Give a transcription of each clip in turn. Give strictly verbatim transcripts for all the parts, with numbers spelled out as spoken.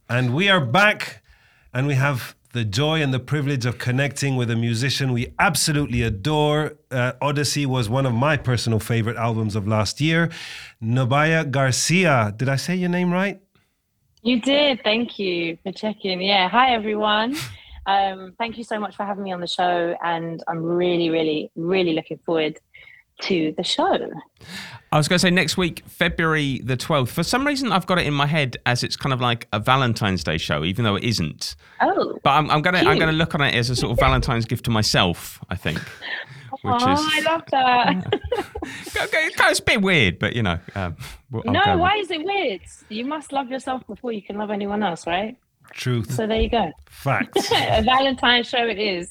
And we are back, and we have the joy and the privilege of connecting with a musician we absolutely adore. Uh, Odyssey was one of my personal favorite albums of last year. Nubia Garcia, did I say your name right? You did. Thank you for checking. Yeah. Hi, everyone. Um, thank you so much for having me on the show. And I'm really, really, really looking forward to the show. I was going to say next week, February the twelfth. For some reason, I've got it in my head as it's kind of like a Valentine's Day show, even though it isn't. Oh, but I'm, I'm going to cute. I'm going to look on it as a sort of Valentine's gift to myself, I think. Which oh, is, I love that. It's a bit weird, but you know. Um, no, why is it weird? You must love yourself before you can love anyone else, right? Truth. So there you go. Facts. A Valentine's show it is.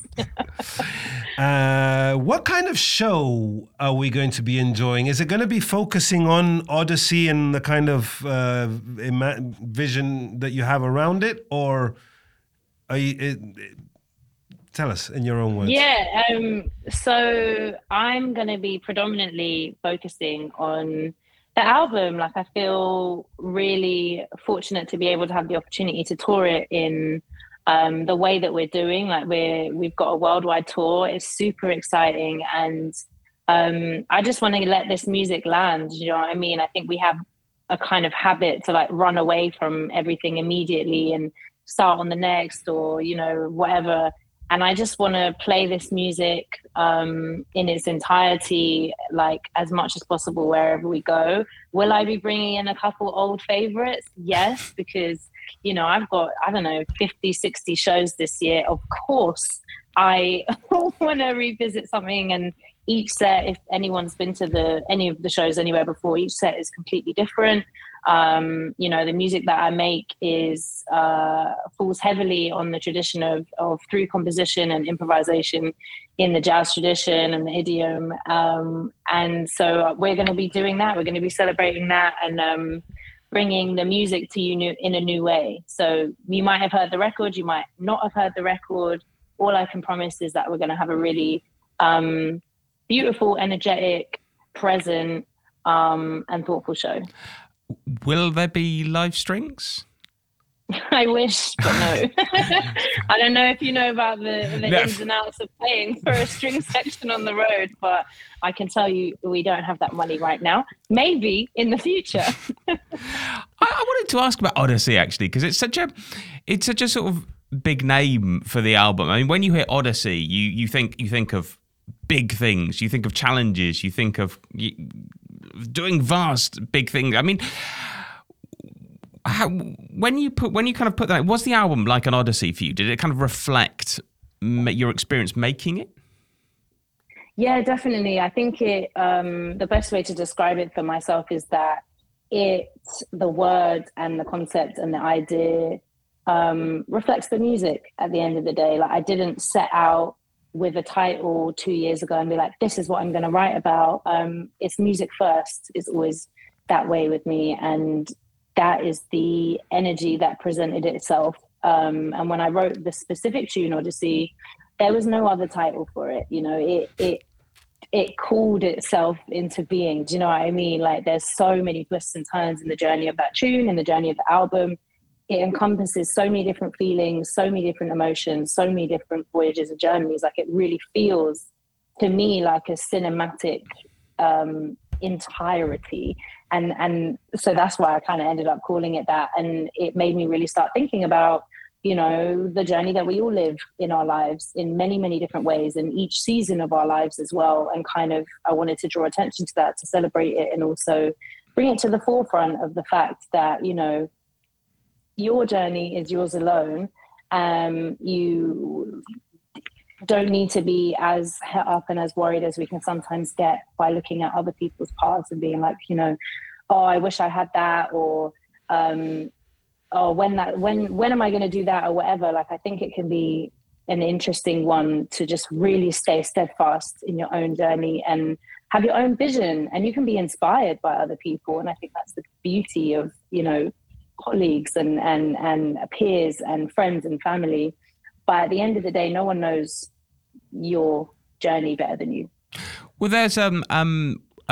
uh, what kind of show are we going to be enjoying? Is it going to be focusing on Odyssey and the kind of uh, ima- vision that you have around it? Or are you... It, it, tell us in your own words. Yeah, um, so I'm going to be predominantly focusing on the album. Like, I feel really fortunate to be able to have the opportunity to tour it in um, the way that we're doing. Like, we're, we've got a worldwide tour. It's super exciting. And um, I just want to let this music land, you know what I mean? I think we have a kind of habit to like run away from everything immediately and start on the next or, you know, whatever. And I just want to play this music um, in its entirety, like as much as possible wherever we go. Will I be bringing in a couple old favorites? Yes, because, you know, I've got, I don't know, fifty, sixty shows this year. Of course, I want to revisit something, and each set, if anyone's been to the any of the shows anywhere before, each set is completely different. Um, you know, the music that I make is uh, falls heavily on the tradition of, of through composition and improvisation in the jazz tradition and the idiom. Um, and so we're going to be doing that. We're going to be celebrating that and um, bringing the music to you new, in a new way. So you might have heard the record, you might not have heard the record. All I can promise is that we're going to have a really um, beautiful, energetic, present, um, and thoughtful show. Will there be live strings? I wish, but no. I don't know if you know about the, the no. ins and outs of playing for a string section on the road, but I can tell you we don't have that money right now. Maybe in the future. I, I wanted to ask about Odyssey actually, because it's such a, it's such a sort of big name for the album. I mean, when you hear Odyssey, you you think you think of big things, you think of challenges, you think of you, doing vast big things. I mean, how, when you put when you kind of put that, was the album like an Odyssey for you? Did it kind of reflect your experience making it? Yeah, definitely. I think it. Um, the best way to describe it for myself is that it, the word and the concept and the idea um, reflects the music. At the end of the day, like I didn't set out with a title two years ago and be like, this is what I'm going to write about. Um, it's music first. It's always that way with me. And that is the energy that presented itself. Um, and when I wrote the specific tune, Odyssey, there was no other title for it. You know, it, it, it called itself into being. Do you know what I mean? Like there's so many twists and turns in the journey of that tune, in the journey of the album. It encompasses so many different feelings, so many different emotions, so many different voyages and journeys. Like it really feels to me like a cinematic um, entirety. And, and so that's why I kind of ended up calling it that. And it made me really start thinking about, you know, the journey that we all live in our lives in many, many different ways, and each season of our lives as well. And kind of, I wanted to draw attention to that, to celebrate it, and also bring it to the forefront of the fact that, you know, your journey is yours alone. Um, you don't need to be as het up and as worried as we can sometimes get by looking at other people's paths and being like, you know, oh, I wish I had that, or um, oh, when that, when, when am I going to do that, or whatever. Like, I think it can be an interesting one to just really stay steadfast in your own journey and have your own vision, and you can be inspired by other people. And I think that's the beauty of, you know, colleagues and, and, and peers and friends and family. But at the end of the day, no one knows your journey better than you. Well, there's um um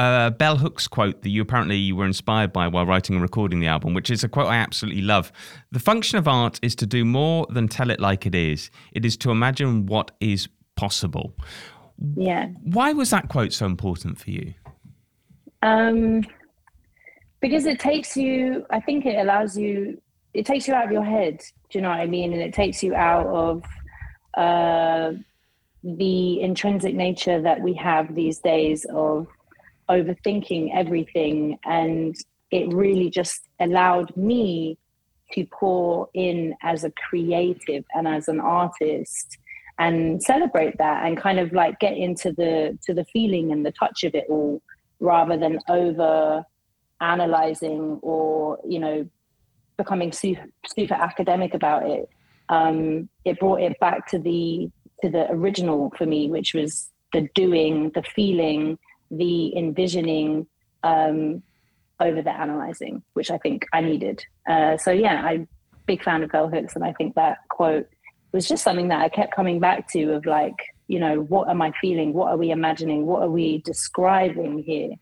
a Bell Hooks quote that you apparently were inspired by while writing and recording the album, which is a quote I absolutely love. The function of art is to do more than tell it like it is. It is to imagine what is possible. Yeah. Why was that quote so important for you? Um, because it takes you, I think it allows you, it takes you out of your head. Do you know what I mean? And it takes you out of uh, the intrinsic nature that we have these days of overthinking everything. And it really just allowed me to pour in as a creative and as an artist and celebrate that and kind of like get into the to the feeling and the touch of it all, rather than over analyzing or, you know, becoming super, super academic about it. Um, it brought it back to the to the original for me, which was the doing, the feeling, the envisioning um, over the analyzing, which I think I needed. Uh, so yeah, I'm a big fan of Bell Hooks, and I think that quote was just something that I kept coming back to of like, you know, what am I feeling? What are we imagining? What are we describing here?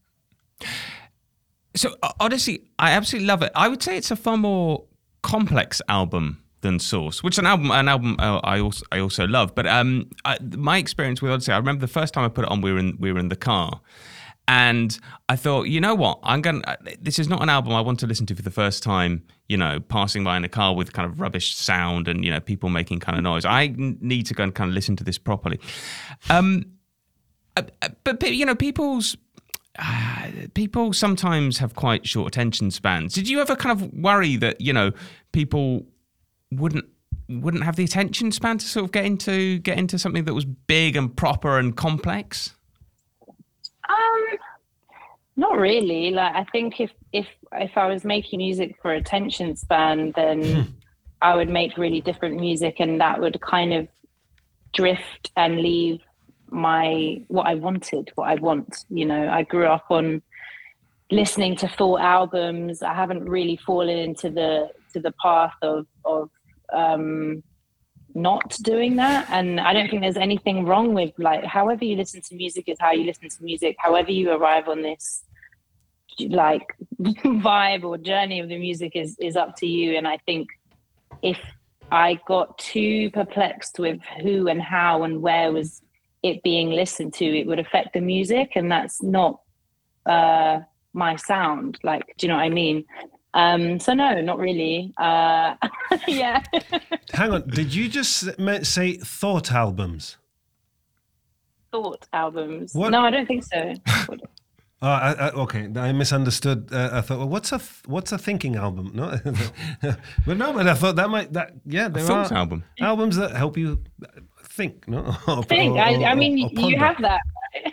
So Odyssey, I absolutely love it. I would say it's a far more complex album than Source, which is an album, an album uh, I also I also love. But um, I, my experience with Odyssey, I remember the first time I put it on, we were in we were in the car, and I thought, you know what, I'm gonna. This is not an album I want to listen to for the first time. You know, passing by in a car with kind of rubbish sound and, you know, people making kind of noise. I need to go and kind of listen to this properly. Um, but you know, people's. Uh, people sometimes have quite short attention spans. Did you ever kind of worry that, you know, people wouldn't wouldn't have the attention span to sort of get into get into something that was big and proper and complex? Um, not really. Like, I think if if if I was making music for attention span, then I would make really different music, and that would kind of drift and leave my what I wanted, what I want. You know, I grew up on listening to full albums. I haven't really fallen into the to the path of of um not doing that, and I don't think there's anything wrong with, like, however you listen to music is how you listen to music. However you arrive on this like vibe or journey of the music is is up to you. And I think if I got too perplexed with who and how and where was it being listened to, it would affect the music, and that's not uh my sound. Like, do you know what I mean? Um so no, not really. Uh yeah. Hang on, did you just say thought albums? Thought albums? What? No, I don't think so. Uh, I, I, okay, I misunderstood. Uh, I thought, well, what's a th- what's a thinking album? No, but no, but I thought that might that yeah, there Thought are album. albums that help you think. No, or, think. or, I, I or, mean, or you ponder. have that.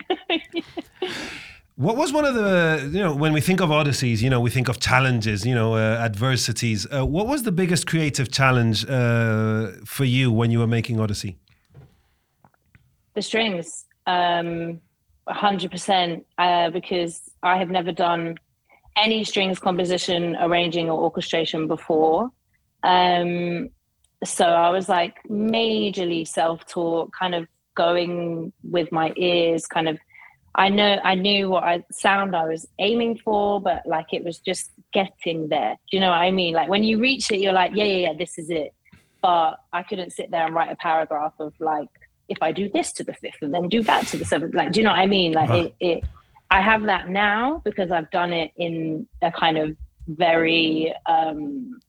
What was one of the, you know, when we think of Odysseys, you know, we think of challenges, you know, uh, adversities. Uh, what was the biggest creative challenge uh, for you when you were making Odyssey? The strings, um, one hundred percent, uh, because I have never done any strings composition, arranging or orchestration before. Um, so I was like majorly self-taught, kind of going with my ears, kind of, I know, I knew what I sound I was aiming for, but like it was just getting there. Do you know what I mean? Like when you reach it, you're like, yeah, yeah, yeah, this is it. But I couldn't sit there and write a paragraph of like, if I do this to the fifth and then do that to the seventh, like, do you know what I mean? Like it, it, I have that now because I've done it in a kind of very, um,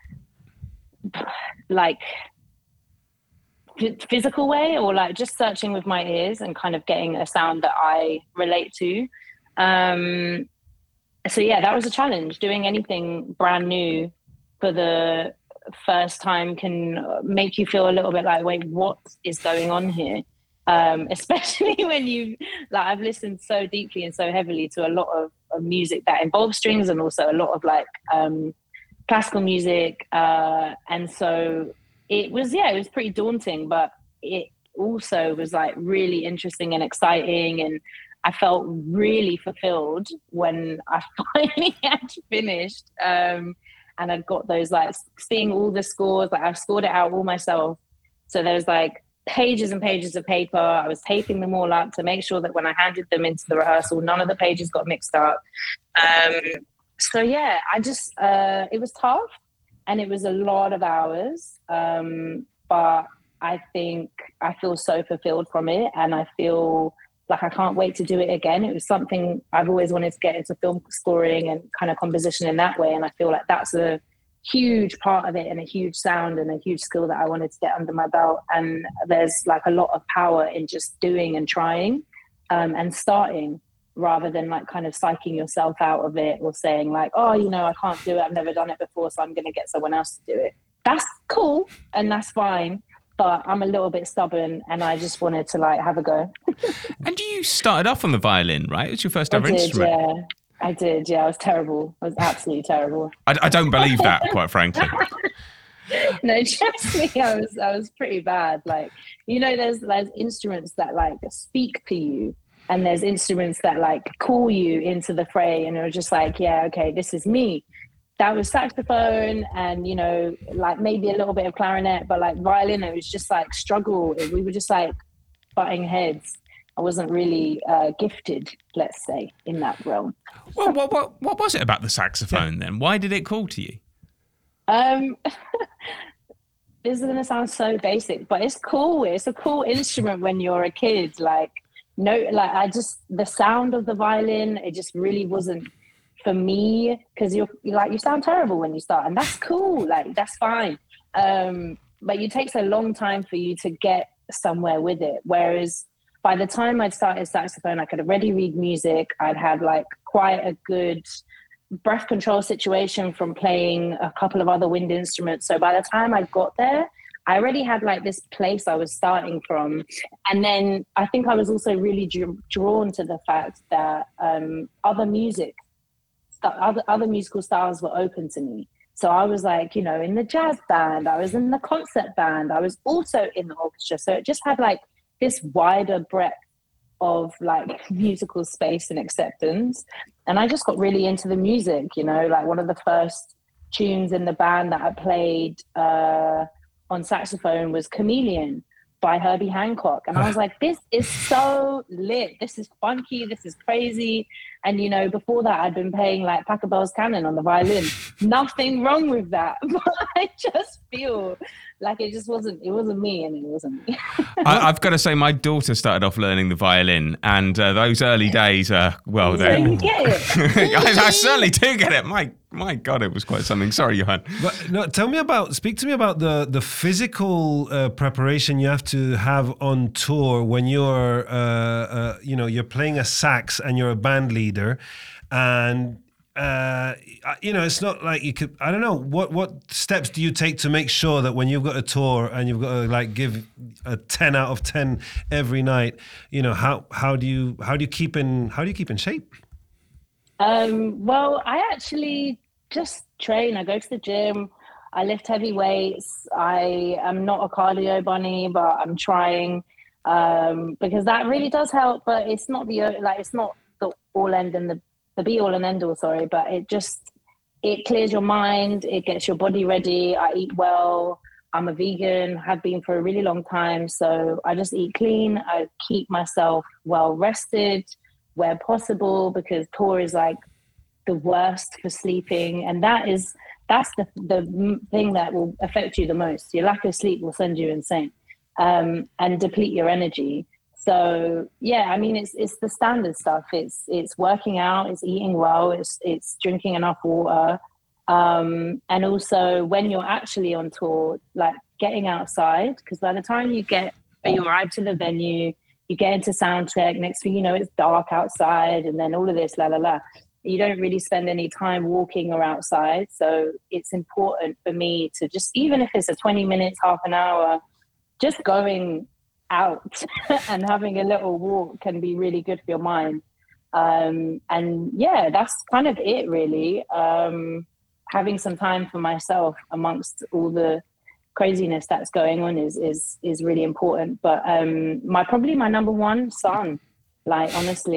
like physical way, or like just searching with my ears and kind of getting a sound that I relate to. Um, so yeah, that was a challenge. Doing anything brand new for the first time can make you feel a little bit like, wait, what is going on here? Um, especially when you, like, I've listened so deeply and so heavily to a lot of, of music that involves strings, and also a lot of like um, classical music. Uh, and so it was, yeah, it was pretty daunting, but it also was like really interesting and exciting. And I felt really fulfilled when I finally had finished. Um, and I'd got those, like, seeing all the scores, like I've scored it out all myself. So there was like pages and pages of paper. I was taping them all up to make sure that when I handed them into the rehearsal, none of the pages got mixed up. Um, so yeah, I just, uh, it was tough and it was a lot of hours. Um, but I think I feel so fulfilled from it, and I feel like I can't wait to do it again. It was something I've always wanted to get into film scoring and kind of composition in that way. And I feel like that's a huge part of it, and a huge sound and a huge skill that I wanted to get under my belt. And there's like a lot of power in just doing and trying um, and starting, rather than like kind of psyching yourself out of it or saying like, oh, you know, I can't do it. I've never done it before, so I'm going to get someone else to do it. That's cool and that's fine. But I'm a little bit stubborn, and I just wanted to like have a go. And you started off on the violin, right? It was your first ever I did, instrument. Yeah, I did. Yeah, I was terrible. I was absolutely terrible. I, I don't believe that, quite frankly. No, trust me, I was I was pretty bad. Like, you know, there's there's instruments that like speak to you, and there's instruments that like call you into the fray, and you're just like, yeah, okay, this is me. That was saxophone and, you know, like maybe a little bit of clarinet, but like violin, it was just like struggle. We were just like butting heads. I wasn't really uh, gifted, let's say, in that realm. Well, what what what was it about the saxophone then? Why did it call to you? Um, this is going to sound so basic, but it's cool. It's a cool instrument when you're a kid. Like, no, like I just, the sound of the violin, it just really wasn't for me, because you're, you're like, you sound terrible when you start, and that's cool. Like, that's fine. Um, but it takes a long time for you to get somewhere with it. Whereas by the time I'd started saxophone, I could already read music. I'd had like quite a good breath control situation from playing a couple of other wind instruments. So by the time I got there, I already had like this place I was starting from. And then I think I was also really dr- drawn to the fact that um, other music, st- other, other musical styles were open to me. So I was like, you know, in the jazz band, I was in the concert band, I was also in the orchestra. So it just had like this wider breadth of like musical space and acceptance. And I just got really into the music, you know, like one of the first tunes in the band that I played uh, on saxophone was Chameleon by Herbie Hancock. And I was like, this is so lit. This is funky. This is crazy. And, you know, before that, I'd been playing like Pachelbel's Canon on the violin. Nothing wrong with that. But I just feel like it just wasn't, it wasn't me, and it wasn't me. I, I've got to say, my daughter started off learning the violin, and uh, those early days, uh, well, So they you get it. I, I certainly do get it. My my God, it was quite something. Sorry, Johan. But no, tell me about, speak to me about the the physical uh, preparation you have to have on tour when you're, uh, uh, you know, you're playing a sax and you're a band leader, and uh, you know, it's not like you could. I don't know what what steps do you take to make sure that when you've got a tour and you've got to like give a ten out of ten every night, you know, how how do you how do you keep in how do you keep in shape? Um, well, I actually just train. I go to the gym. I lift heavy weights. I am not a cardio bunny, but I'm trying um, because that really does help. But it's not the like it's not the all end and the the be all and end all. Sorry, but it just it clears your mind. It gets your body ready. I eat well. I'm a vegan. Have been for a really long time, so I just eat clean. I keep myself well rested where possible, because tour is like the worst for sleeping, and that is that's the the thing that will affect you the most. Your lack of sleep will send you insane um, and deplete your energy. So yeah, I mean it's it's the standard stuff. It's it's working out, it's eating well, it's it's drinking enough water, um, and also when you're actually on tour, like getting outside, because by the time you get you arrive to the venue, you get into sound check, next thing you know it's dark outside, and then all of this la la la. You don't really spend any time walking or outside. So it's important for me to just, even if it's a twenty minutes, half an hour, just going out and having a little walk can be really good for your mind. Um, and yeah, that's kind of it really. Um, having some time for myself amongst all the craziness that's going on is, is, is really important. But um, my, probably my number one, son, like honestly,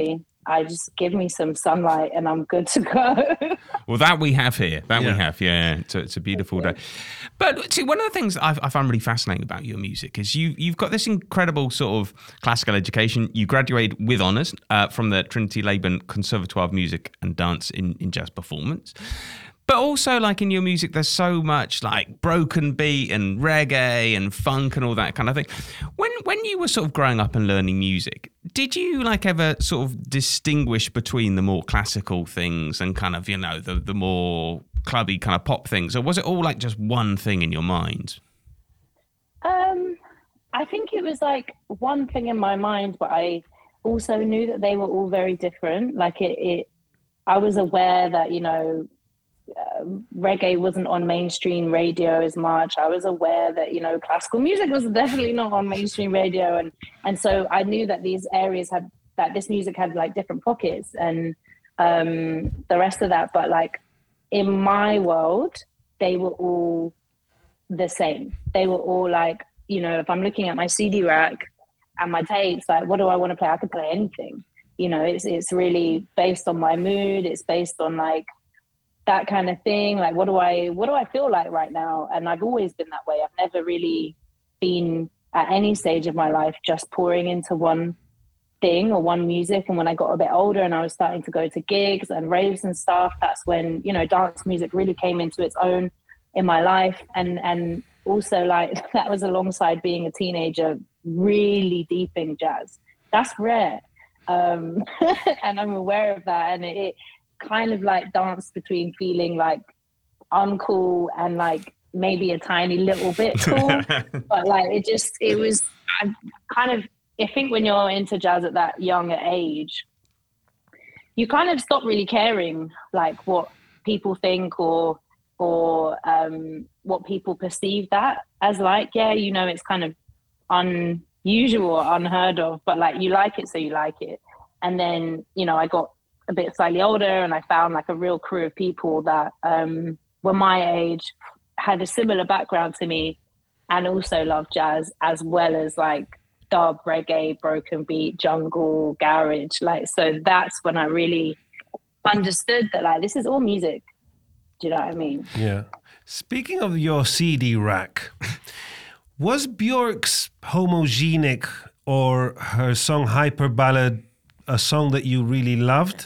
I just give me some sunlight and I'm good to go. Well, that we have here. That Yeah. we have, yeah. It's a, it's a beautiful day. But see, one of the things I, I find really fascinating about your music is you, you've got this incredible sort of classical education. You graduated with honours uh, from the Trinity Laban Conservatoire of Music and Dance in, in Jazz Performance. But also, like, in your music, there's so much like broken beat and reggae and funk and all that kind of thing. When when you were sort of growing up and learning music, did you like ever sort of distinguish between the more classical things and kind of, you know, the the more clubby kind of pop things, or was it all like just one thing in your mind? Um, I think it was like one thing in my mind, but I also knew that they were all very different. Like it, it I was aware that, you know, Uh, reggae wasn't on mainstream radio as much. I was aware that, you know, classical music was definitely not on mainstream radio, and and so I knew that these areas had that this music had like different pockets and um the rest of that. But like in my world, they were all the same. They were all like, you know, if I'm looking at my C D rack and my tapes, like, what do I want to play? I could play anything. You know, it's it's really based on my mood. It's based on like that kind of thing. Like, what do I, what do I feel like right now? And I've always been that way. I've never really been at any stage of my life just pouring into one thing or one music. And when I got a bit older and I was starting to go to gigs and raves and stuff, that's when, you know, dance music really came into its own in my life. And, and also like that was alongside being a teenager, really deep in jazz. That's rare. Um, and I'm aware of that. And it, it kind of like danced between feeling like uncool and like maybe a tiny little bit cool. But like it just, it was I kind of, I think when you're into jazz at that younger age, you kind of stop really caring like what people think or or um, what people perceive that as. Like, yeah, you know, it's kind of unusual or unheard of, but like you like it, so you like it. And then, you know, I got a bit slightly older and I found like a real crew of people that um, were my age, had a similar background to me, and also loved jazz as well as like dub, reggae, broken beat, jungle, garage. Like, so that's when I really understood that like this is all music. Do you know what I mean? Yeah. Speaking of your C D rack, was Björk's Homogenic or her song Hyper Ballad a song that you really loved?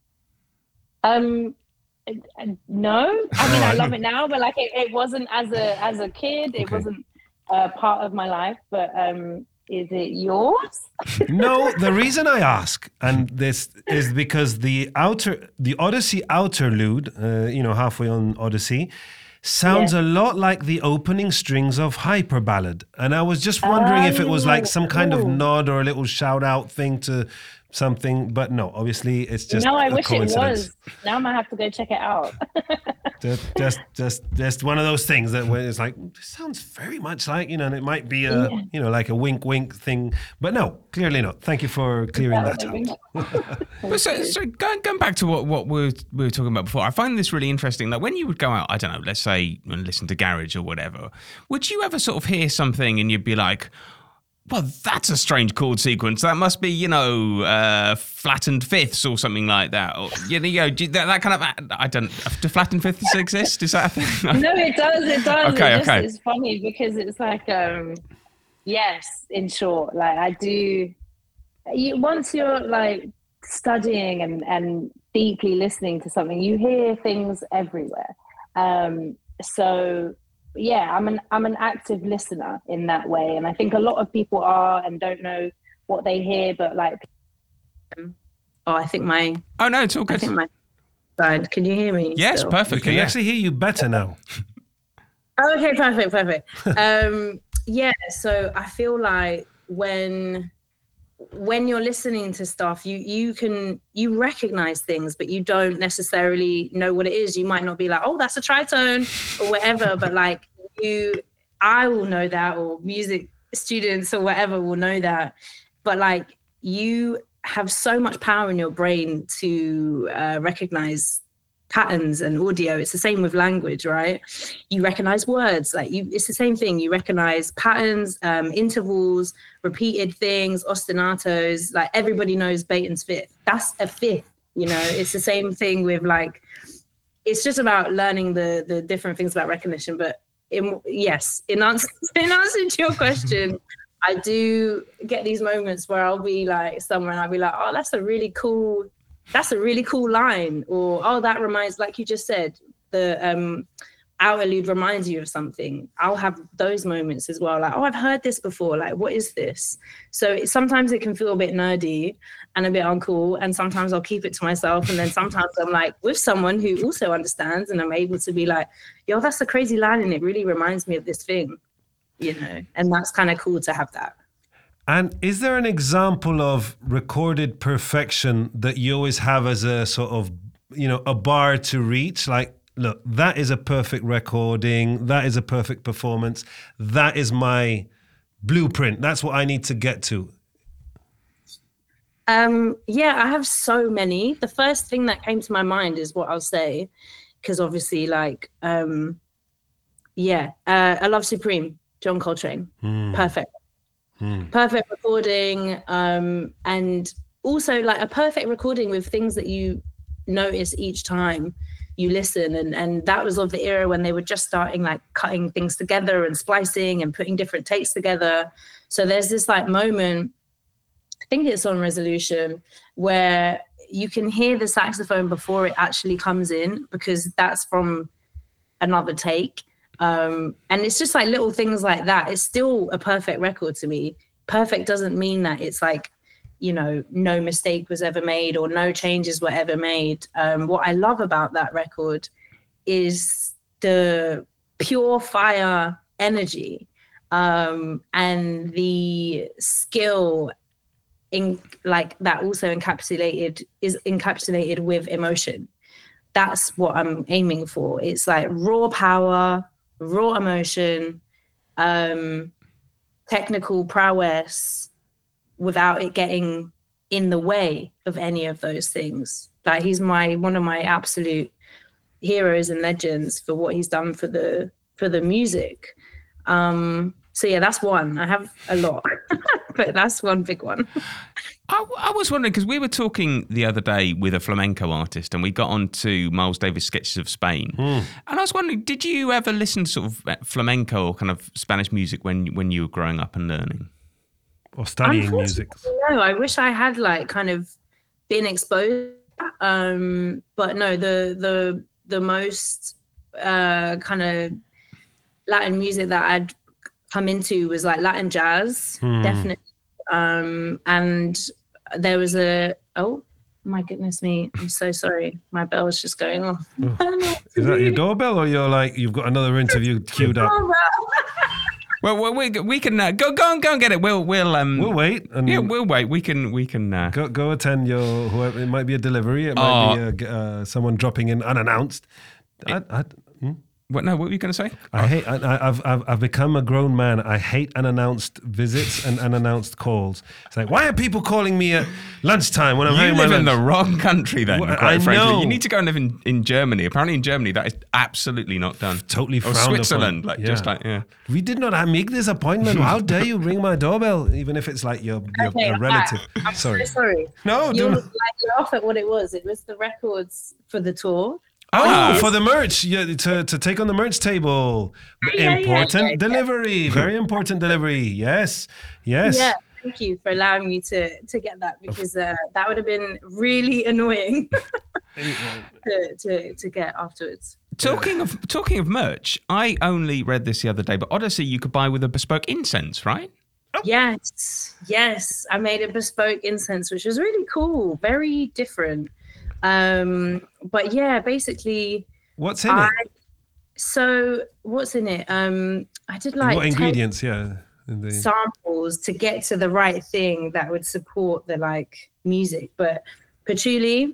Um, no, I mean, I love it now, but like it, it wasn't as a as a kid. It Okay. wasn't uh, part of my life. But um, is it yours? No, the reason I ask, and this is because the outer, the Odyssey outerlude, uh, you know, halfway on Odyssey, sounds Yeah. a lot like the opening strings of Hyper Ballad, and I was just wondering if it was like some kind of Oh. nod or a little shout out thing to something, but no, obviously it's just No, I a wish it coincidence. was. Now I'm gonna have to go check it out. Just, just, just, just one of those things that when it's like, this sounds very much like, you know, and it might be a, Yeah. you know, like a wink, wink thing, but no, clearly not. Thank you for clearing that That would up. be- But so, so going, going back to what, what we were, we were talking about before, I find this really interesting. Like when you would go out, I don't know, let's say and listen to garage or whatever, would you ever sort of hear something and you'd be like, well, that's a strange chord sequence. That must be, you know, uh, flattened fifths or something like that. Or, you know, do you- that, that kind of, I don't, do flattened fifths exist? Is that a thing? No, it does. It does. Okay, it just, okay. It's funny because it's like, um, yes, in short, like I do. You, once you're like studying and and deeply listening to something, you hear things everywhere. Um, so yeah, I'm an I'm an active listener in that way, and I think a lot of people are and don't know what they hear, but like, oh, I think my Oh, no, it's all I good. think my side. Can you hear me? Yes, still? We perfectly. can Yeah. actually hear you better now. Oh, okay, perfect, perfect. um, yeah, so I feel like when when you're listening to stuff, you you can you recognize things, but you don't necessarily know what it is. You might not be like, oh, that's a tritone or whatever, but like you, I will know that, or music students or whatever will know that. But like you have so much power in your brain to uh, recognize patterns and audio. It's the same with language, right? You recognize words, like you, it's the same thing. You recognize patterns, um, intervals, repeated things, ostinatos. Like everybody knows Beethoven's fifth. That's a fifth, you know. It's the same thing with like, it's just about learning the the different things about recognition. But in, yes, in answer, in answer to your question, I do get these moments where I'll be like somewhere and I'll be like, oh, that's a really cool, that's a really cool line. Or, oh, that reminds, like you just said, the um, interlude reminds you of something. I'll have those moments as well. Like, oh, I've heard this before. Like, what is this? So it, sometimes it can feel a bit nerdy and a bit uncool. And sometimes I'll keep it to myself. And then sometimes I'm like with someone who also understands and I'm able to be like, yo, that's a crazy line. And it really reminds me of this thing. You know, and that's kind of cool to have that. And is there an example of recorded perfection that you always have as a sort of, you know, a bar to reach? Like, look, that is a perfect recording. That is a perfect performance. That is my blueprint. That's what I need to get to. Um, yeah, I have so many. The first thing that came to my mind is what I'll say, because obviously, like, um, yeah, uh, I Love Supreme. John Coltrane, mm. perfect, mm. perfect recording, um, and also like a perfect recording with things that you notice each time you listen, and and that was of the era when they were just starting like cutting things together and splicing and putting different takes together. So there's this like moment, I think it's on Resolution, where you can hear the saxophone before it actually comes in because that's from another take. Um, and it's just like little things like that. It's still a perfect record to me. Perfect doesn't mean that it's like, you know, no mistake was ever made or no changes were ever made. Um, what I love about that record is the pure fire energy um, and the skill in like that also encapsulated is encapsulated with emotion. That's what I'm aiming for. It's like raw power, raw emotion, um, technical prowess without it getting in the way of any of those things. Like he's my one of my absolute heroes and legends for what he's done for the for the music. Um, so yeah, that's one. I have a lot, but that's one big one. I, I was wondering, because we were talking the other day with a flamenco artist and we got on to Miles Davis' Sketches of Spain. Mm. And I was wondering, did you ever listen to sort of flamenco or kind of Spanish music when when you were growing up and learning? Or studying music? No, I wish I had like kind of been exposed. Um, but no, the the the most uh, kind of Latin music that I'd come into was like Latin jazz, mm. definitely. Um, and there was a, oh my goodness me, I'm so sorry. My bell is just going off. Oh. Is that your doorbell or you're like, you've got another interview queued up? Well, well, we we can uh, go go and go and get it. We'll we'll um we'll wait. And yeah, we'll wait. We can we can uh, go go attend your whoever. It might be a delivery. It might oh. be a, uh, someone dropping in unannounced. It, I, I, hmm? What? No, what were you going to say? I hate. I, I've I've I've become a grown man. I hate unannounced visits and unannounced calls. It's like, why are people calling me at lunchtime when I'm you having my lunch? You live in the wrong country, then. Well, quite I frankly, know. You need to go and live in, in Germany. Apparently, in Germany, that is absolutely not done. Totally or frowned Switzerland, upon. like Yeah. just like yeah. We did not make this appointment. How dare you ring my doorbell, even if it's like your, your Okay, a relative? I, I'm sorry. so sorry. No, You're do like, laugh at what it was. It was the records for the tour. Oh, Ah. for the merch, yeah, to, to take on the merch table. Yeah, Important yeah, yeah, delivery, very important delivery. Yes, yes. Yeah, thank you for allowing me to to get that because uh, that would have been really annoying to, to to get afterwards. Talking of talking of merch, I only read this the other day, but Odyssey you could buy with a bespoke incense, right? Oh. Yes, yes. I made a bespoke incense, which was really cool, very different. Um, but yeah, basically, What's in I, it? So what's in it? Um, I did like What ingredients? Yeah, in the... samples to get to the right thing that would support the like music. But patchouli,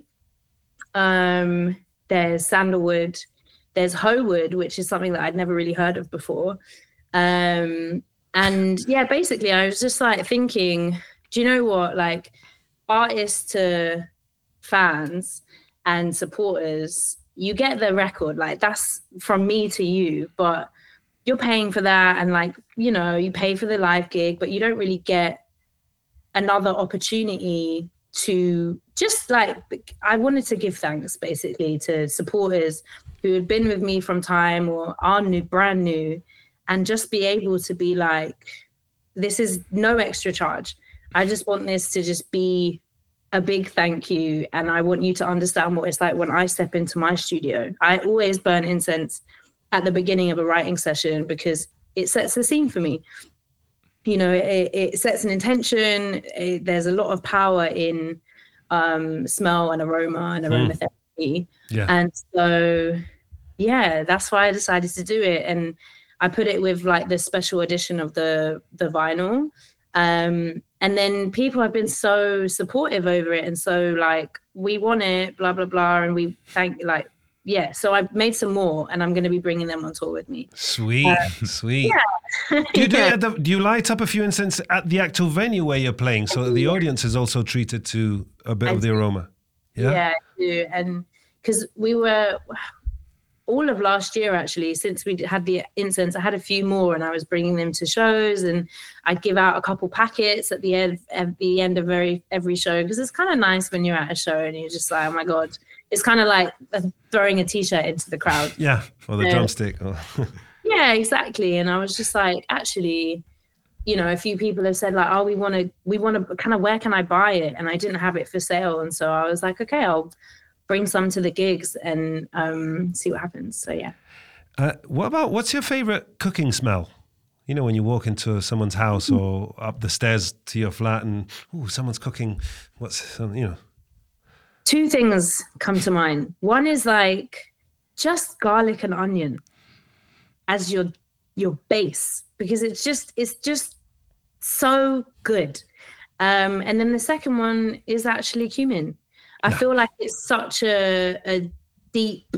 um, there's sandalwood, there's hoe wood, which is something that I'd never really heard of before. Um, and yeah, basically, I was just like thinking, do you know what? Like artists to fans and supporters, you get the record, like that's from me to you, but you're paying for that. And like, you know, you pay for the live gig, but you don't really get another opportunity to just like, I wanted to give thanks basically to supporters who had been with me from time or are new, brand new, and just be able to be like, this is no extra charge. I just want this to just be a big thank you. And I want you to understand what it's like when I step into my studio. I always burn incense at the beginning of a writing session because it sets the scene for me. You know, it, it sets an intention. It, there's a lot of power in um, smell and aroma and aromatherapy. Mm. Yeah. And so, yeah, that's why I decided to do it. And I put it with like the special edition of the, the vinyl. Um, and then people have been so supportive over it. And so like, we want it, blah, blah, blah. And we thank like, yeah. So I've made some more and I'm going to be bringing them on tour with me. Sweet, uh, sweet. Yeah. do, you do, it at the, do you light up a few incense at the actual venue where you're playing so that the audience is also treated to a bit I of the do. aroma? Yeah, yeah I do. And because we were... all of last year, actually, since we had the incense, I had a few more and I was bringing them to shows and I'd give out a couple packets at the end, at the end of every, every show. Because it's kind of nice when you're at a show and you're just like, oh my God, it's kind of like throwing a t-shirt into the crowd. Yeah, or the uh, drumstick. Yeah, exactly. And I was just like, actually, you know, a few people have said like, oh, we want to, we want to kind of, where can I buy it? And I didn't have it for sale. And so I was like, okay, I'll bring some to the gigs and um, see what happens. So, yeah. Uh, what about, what's your favorite cooking smell? You know, when you walk into someone's house mm-hmm. or up the stairs to your flat and, ooh, someone's cooking, what's, you know. Two things come to mind. One is like just garlic and onion as your, your base, because it's just, it's just so good. Um, and then the second one is actually cumin. I feel like it's such a, a deep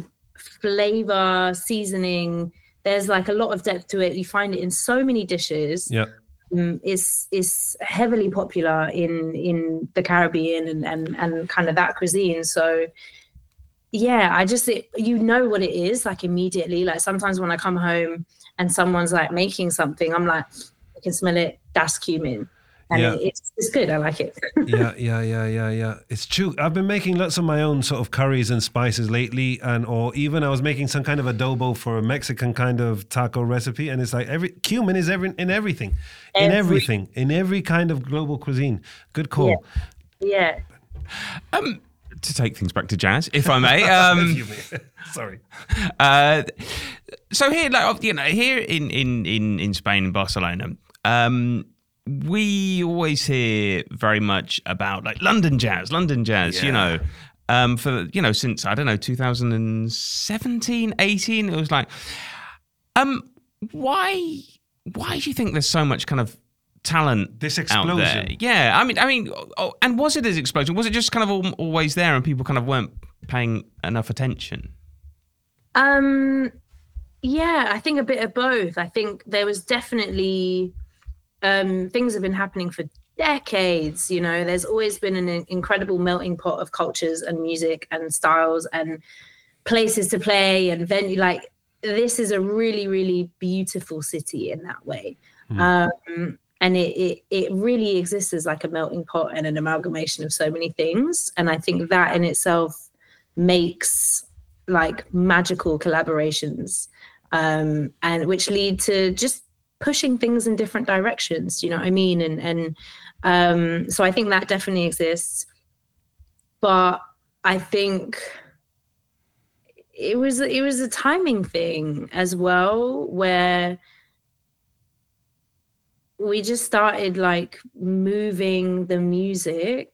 flavor seasoning. There's like a lot of depth to it. You find it in so many dishes. Yeah. Um, it's it's heavily popular in in the Caribbean and and, and kind of that cuisine. So yeah, I just, it, you know what it is like immediately. Like sometimes when I come home and someone's like making something, I'm like, I can smell it. That's cumin. And yeah. it's, it's good. I like it. yeah, yeah, yeah, yeah, yeah. It's true. I've been making lots of my own sort of curries and spices lately, and or even I was making some kind of adobo for a Mexican kind of taco recipe, and it's like every cumin is every in everything, every. in everything, in every kind of global cuisine. Good call. Yeah. yeah. Um, to take things back to jazz, if I may. Um, Sorry. Uh, so here, like you know, here in in in in Spain, in Barcelona. Um, We always hear very much about like London jazz, London jazz, yeah. you know, um, for, you know, since, I don't know, two thousand seventeen, eighteen, it was like, um, why, why do you think there's so much kind of talent this explosion? Out there? Yeah. I mean, I mean, oh, and was it this explosion? Was it just kind of all, always there and people kind of weren't paying enough attention? Um, yeah, I think a bit of both. I think there was definitely... Um, things have been happening for decades. You know, there's always been an incredible melting pot of cultures and music and styles and places to play and venue. Like, this is a really, really beautiful city in that way. Mm. Um, and it, it it really exists as like a melting pot and an amalgamation of so many things. And I think that in itself makes like magical collaborations, um, and which lead to just pushing things in different directions, you know what I mean? And and um, so I think that definitely exists. But I think it was it was a timing thing as well, where we just started like moving the music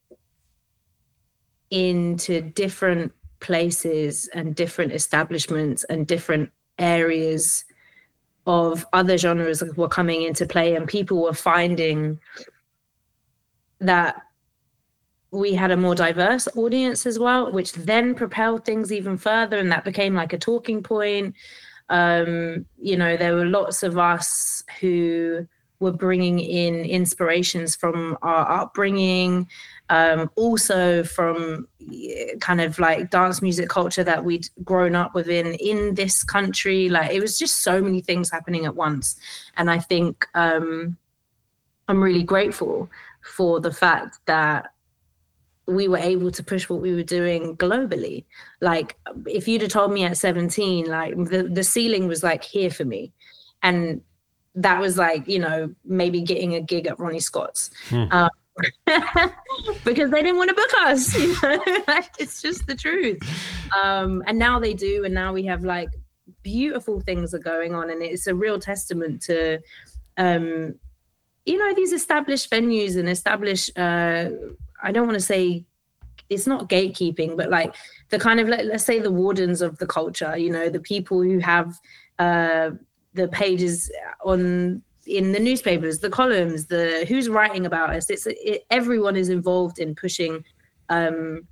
into different places and different establishments and different areas of other genres that were coming into play, and people were finding that we had a more diverse audience as well, which then propelled things even further, and that became like a talking point. Um, you know, there were lots of us who we're bringing in inspirations from our upbringing, um, also from kind of like dance music culture that we'd grown up within in this country. Like it was just so many things happening at once. And I think um, I'm really grateful for the fact that we were able to push what we were doing globally. Like if you'd have told me at seventeen, like the, the ceiling was like here for me. And that was like, you know, maybe getting a gig at Ronnie Scott's. Hmm. Um, because they didn't want to book us, you know. It's just the truth. Um, and now they do, and now we have like beautiful things are going on, and it's a real testament to, um, you know, these established venues and established. Uh, I don't want to say it's not gatekeeping, but like the kind of let, let's say the wardens of the culture, you know, the people who have uh, the pages on. In the newspapers, the columns, the who's writing about us. It's it, everyone is involved in pushing um,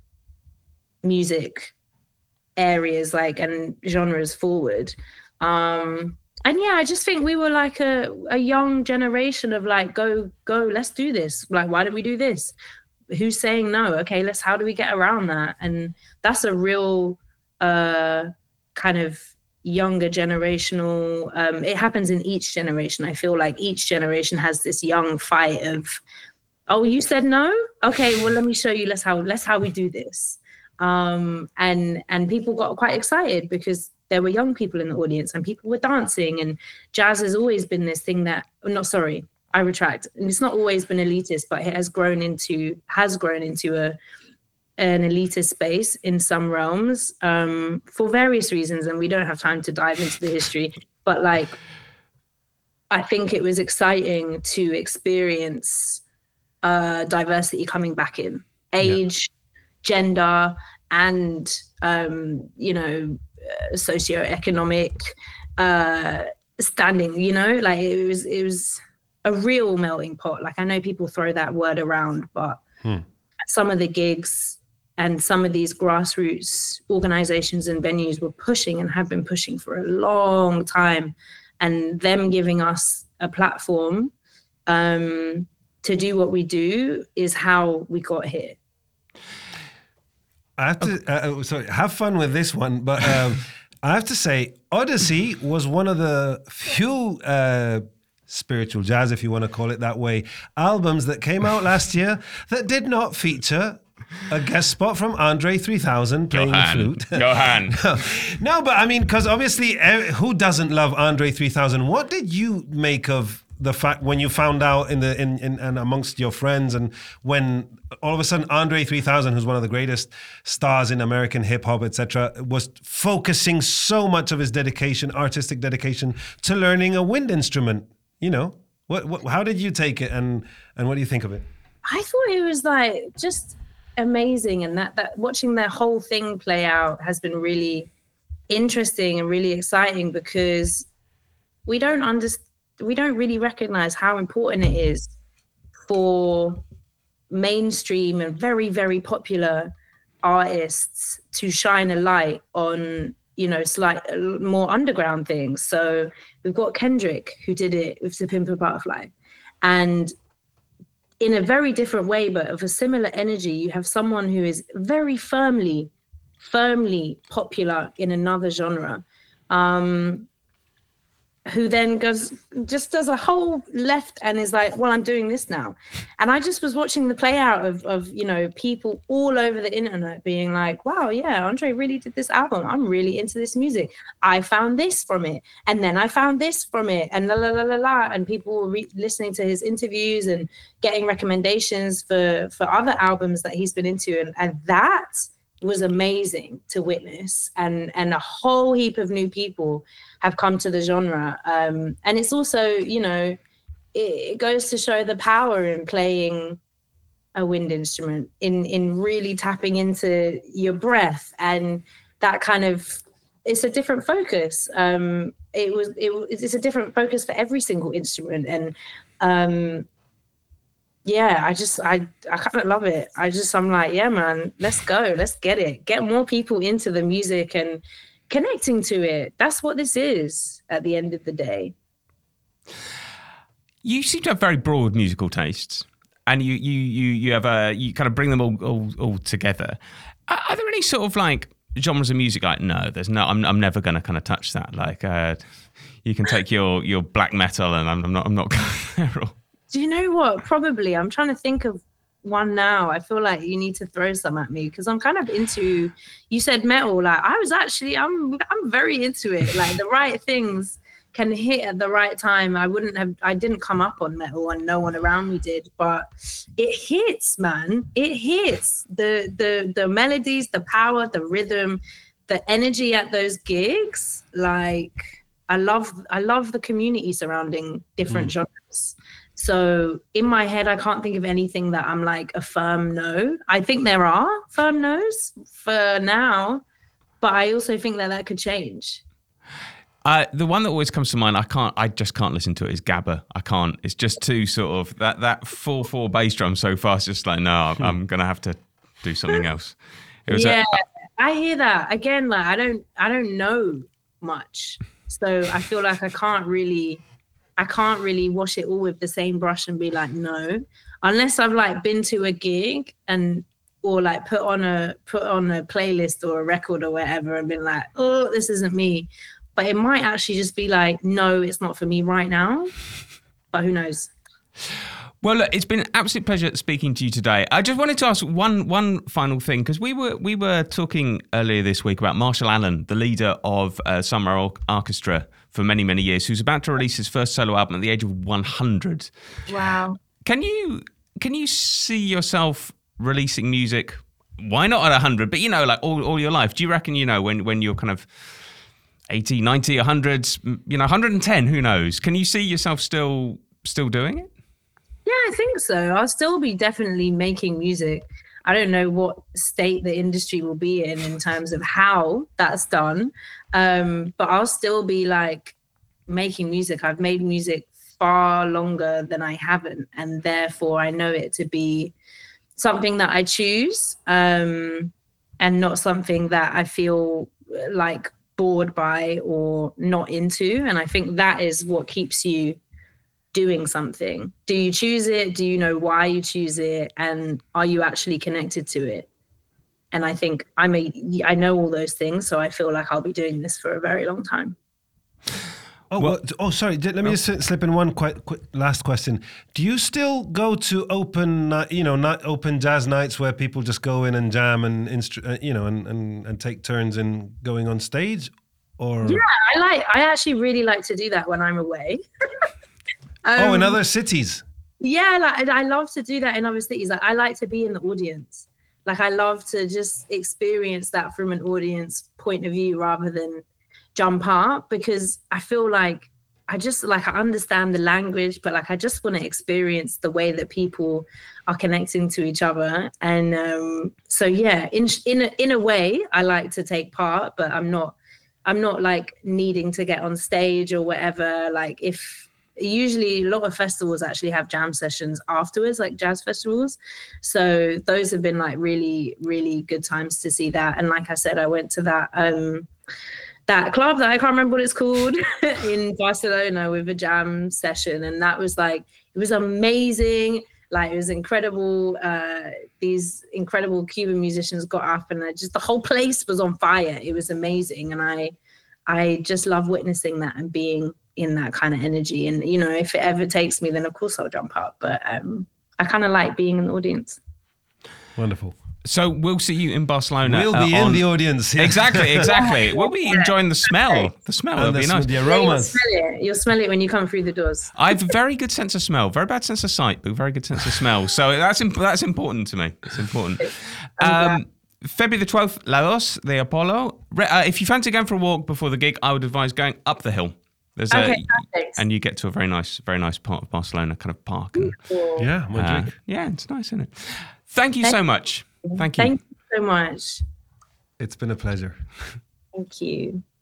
music areas like and genres forward. Um, and yeah, I just think we were like a, a young generation of like, go, go, let's do this. Like, why don't we do this? Who's saying no? Okay, let's, how do we get around that? And that's a real uh, kind of younger generational, um, it happens in each generation. I feel like each generation has this young fight of, oh, you said no? Okay, well, let me show you, let's how, let's how we do this. Um, and, and people got quite excited because there were young people in the audience and people were dancing, and jazz has always been this thing that, oh, not sorry, I retract. And it's not always been elitist, but it has grown into, has grown into a, an elitist space in some realms um, for various reasons. And we don't have time to dive into the history, but like, I think it was exciting to experience uh, diversity coming back in age, yeah. gender, and, um, you know, uh, socioeconomic uh, standing, you know, like it was, it was a real melting pot. Like I know people throw that word around, but hmm. some of the gigs and some of these grassroots organizations and venues were pushing and have been pushing for a long time. And them giving us a platform um, to do what we do is how we got here. I have to, uh, sorry, have fun with this one, but um, I have to say, Odyssey was one of the few uh, spiritual jazz, if you want to call it that way, albums that came out last year that did not feature a guest spot from Andre three thousand playing Johan. the flute. Johan. no, no, but I mean, because obviously, uh, who doesn't love Andre three thousand? What did you make of the fact when you found out in the in, in and amongst your friends, and when all of a sudden Andre three thousand, who's one of the greatest stars in American hip hop, et cetera, was focusing so much of his dedication, artistic dedication, to learning a wind instrument? You know, what, what how did you take it, and and what do you think of it? I thought it was like just amazing, and that that watching their whole thing play out has been really interesting and really exciting, because we don't understand, we don't really recognize how important it is for mainstream and very, very popular artists to shine a light on, you know, slight more underground things. So we've got Kendrick, who did it with To Pimp a Butterfly, and in a very different way, but of a similar energy, you have someone who is very firmly, firmly popular in another genre, um, who then goes, just does a whole left and is like, well, I'm doing this now. And I just was watching the play out of, of, you know, people all over the internet being like, wow, yeah, Andre really did this album. I'm really into this music. I found this from it. And then I found this from it, and la, la, la, la, la. And people were re- listening to his interviews and getting recommendations for, for other albums that he's been into. And, and that was amazing to witness. And, and a whole heap of new people have come to the genre. Um, and it's also, you know, it, it goes to show the power in playing a wind instrument, in, in really tapping into your breath, and that kind of, it's a different focus. Um, it was, it, it's a different focus for every single instrument. And um, yeah, I just, I, I kind of love it. I just, I'm like, yeah, man, let's go. Let's get it. Get more people into the music and connecting to it. That's what this is at the end of the day. You seem to have very broad musical tastes, and you you you you have a you kind of bring them all all, all together. Are, are there any sort of like genres of music? Like, no, there's no. I'm I'm never going to kind of touch that. Like, uh, you can take your your black metal, and I'm, I'm not I'm not going there. Do you know what? Probably. I'm trying to think of one now. I feel like you need to throw some at me because I'm kind of into. You said metal. Like, I was actually. I'm I'm very into it. Like the right things can hit at the right time. I wouldn't have, I didn't come up on metal and no one around me did, but it hits, man. It hits. The the the melodies, the power, the rhythm, the energy at those gigs. Like I love I love the community surrounding different mm. genres. So in my head, I can't think of anything that I'm like a firm no. I think there are firm no's for now, but I also think that that could change. Uh, the one that always comes to mind, I can't, I just can't listen to it, is Gabba. I can't. It's just too sort of, that that four four bass drum so fast, just like, no, I'm, I'm going to have to do something else. It was yeah, a, I hear that. Again, like, I don't, I don't know much. So I feel like I can't really, I can't really wash it all with the same brush and be like, no. Unless I've like been to a gig and, or like put on a, put on a playlist or a record or whatever and been like, oh, this isn't me. But it might actually just be like, no, it's not for me right now. But who knows? Well, look, it's been an absolute pleasure speaking to you today. I just wanted to ask one one final thing, because we were we were talking earlier this week about Marshall Allen, the leader of uh, Summer Or- Orchestra for many, many years, who's about to release his first solo album at the age of one hundred. Wow. Can you can you see yourself releasing music? Why not at one hundred? But, you know, like all, all your life. Do you reckon, you know, when, when you're kind of eighty, ninety, one hundred, you know, one hundred ten, who knows? Can you see yourself still still doing it? Yeah, I think so. I'll still be definitely making music. I don't know what state the industry will be in in terms of how that's done. Um, but I'll still be like making music. I've made music far longer than I haven't. And therefore I know it to be something that I choose um, and not something that I feel like bored by or not into. And I think that is what keeps you doing something. Do you choose it? Do you know why you choose it? And are you actually connected to it? And I think I'm a, I know all those things, so I feel like I'll be doing this for a very long time. Oh, well, oh, sorry. Let me just slip in one quite quick last question. Do you still go to open, uh, you know, not open jazz nights where people just go in and jam and, instru- uh, you know, and, and, and take turns in going on stage? Or yeah, I like. I actually really like to do that when I'm away. um, oh, in other cities. Yeah, like I love to do that in other cities. Like I like to be in the audience. Like I love to just experience that from an audience point of view rather than jump up, because I feel like I just like I understand the language, but like I just want to experience the way that people are connecting to each other. And um, so yeah, in in a, in a way, I like to take part, but I'm not I'm not like needing to get on stage or whatever. Like if usually a lot of festivals actually have jam sessions afterwards, like jazz festivals. So those have been like really, really good times to see that. And like I said, I went to that um, that club that I can't remember what it's called in Barcelona with a jam session. And that was like, it was amazing. Like it was incredible. Uh, these incredible Cuban musicians got up and I just, the whole place was on fire. It was amazing. And I, I just love witnessing that and being in that kind of energy. And, you know, if it ever takes me, then of course I'll jump up. But um, I kind of like being in the audience. Wonderful. So we'll see you in Barcelona. We'll be uh, in on... the audience. Yeah. Exactly, exactly. We'll be enjoying the smell. The smell will be nice. The aromas. Yeah, you'll smell it. You'll smell it when you come through the doors. I have a very good sense of smell. Very bad sense of sight, but very good sense of smell. So that's imp- that's important to me. It's important. Um, February the twelfth, Laos, the Apollo. Uh, if you fancy going for a walk before the gig, I would advise going up the hill. There's okay, a, perfect. And you get to a very nice, very nice part of Barcelona, kind of park. And, yeah, my uh, drink. Yeah, it's nice, isn't it? Thank you Thank so much. Thank you. Thank you so much. It's been a pleasure. Thank you.